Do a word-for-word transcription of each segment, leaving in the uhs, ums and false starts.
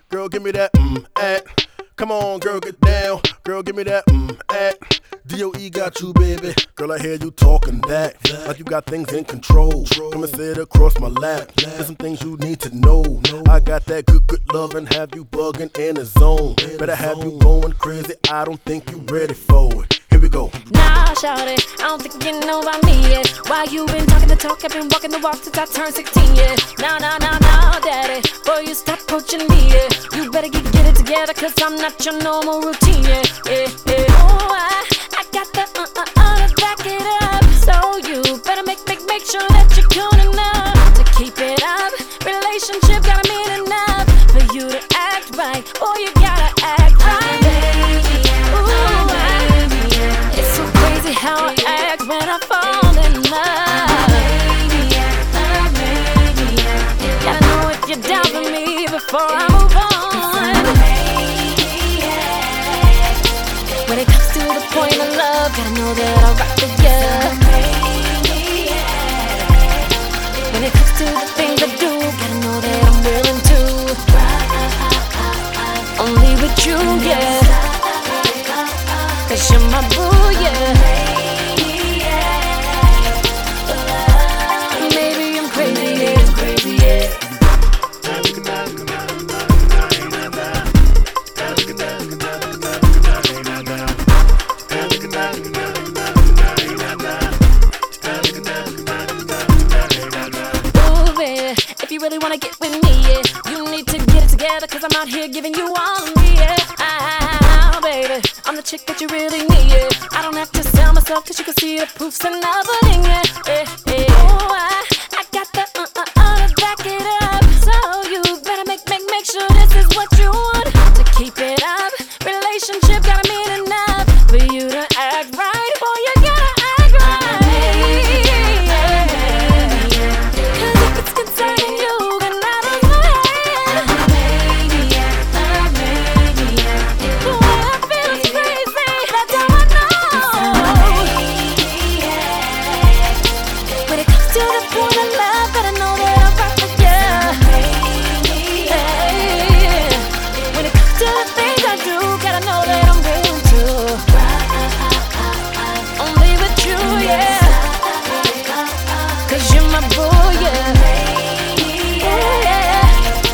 Girl, give me that mm at. Come on, girl, get down. Girl, give me that mm at. D O E got you, baby. Girl, I hear you talking that like you got things in control. Come and sit across my lap. There's some things you need to know. I got that good, good love and have you bugging in the zone. Better have you going crazy. I don't think you ready for it. Here we go. Nah, shawty, I don't think you know about me yet. Why you been talking the talk, I've been walking the walk since I turned sixteen, yeah. Nah, nah, nah, nah, daddy, boy, you stop approaching me, yeah. You better get, get it together, cause I'm not your normal routine, yeah, yeah, yeah. Oh, I, I got the uh-uh-uh to back it up. So you better make, make, make sure that you're cool enough to keep it up. Relationship gotta mean enough for you to act right. Boy, you gotta act right. Ooh, I, it's so crazy how I act when I fall in love. Gotta know if you're down for me before I move on. When it comes to the point of love, gotta know that I'll rock with ya. When it comes to the things I do, gotta know that I'm willing to. Only with you, yeah. Cause you're my boo, yeah. Maybe I'm crazy, yeah, I'm crazy, yeah. Ooh, baby, if you really wanna get with me, yeah, you need to get it together, cause I'm out here giving you all of me, yeah. Ah, baby, I'm the chick that you really need, yeah. I don't have to sell myself, cause you can see the proofs and everything, yeah, yeah, yeah. Oh, I, I got the uh-uh-uh to back it up. So you better make, make, make sure this is what you want to keep it up. Relationship gotta mean enough for you to act right. Boy, you gotta act right. Cause if it's concerning you, then that is my hand. The way I feel is crazy, that's how I know. When it comes to the point of love, gotta know that I'm right with ya. Hey, when it comes to the things I do, gotta know that I'm willing to. Only with you, yeah. Cause you're my boo, yeah. Ooh, yeah.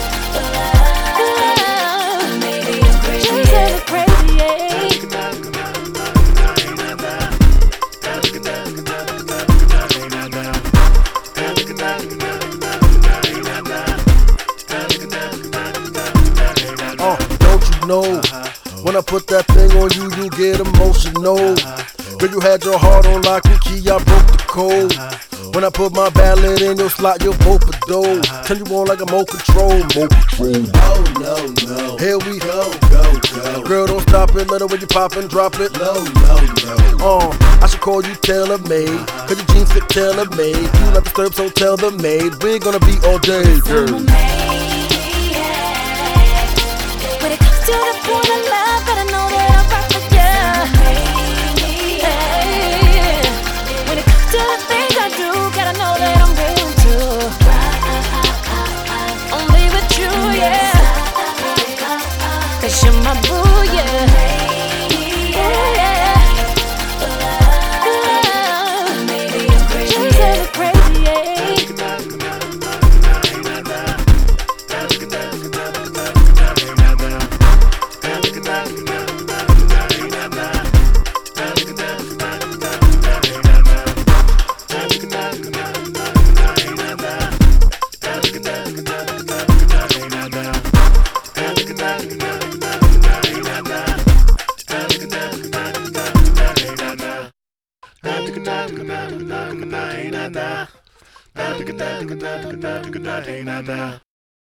Maybe I'm crazy, yeah. Crazy, yeah. Uh, don't you know, when I put that thing on you, you get emotional. Girl, you had your heart on lock and key, I broke the code. When I put my ballad in your slot, you're both a dough. Turn you on like a mo control, mo control. Oh no, no. Here we Go, go, go. Girl, don't stop it, let it when you pop and drop it. No, no, no. Uh, I should call you tailor-made, cause your jeans fit tailor-made. You not disturb, so tell the maid. We're gonna be all day, girl. When it comes to the point of love, gotta know that I'm right with ya. Hey, when it comes to the things I do, gotta know that I'm willing to. Only with you, yeah. Cause you're my boo, yeah. Ooh, yeah. Maybe I'm crazy, yeah. Crazy, yeah. Nah, nah, nah, nah, nah, nah, nah, nah, nah, nah, nah, nah, nah, nah, nah, nah, nah, nah,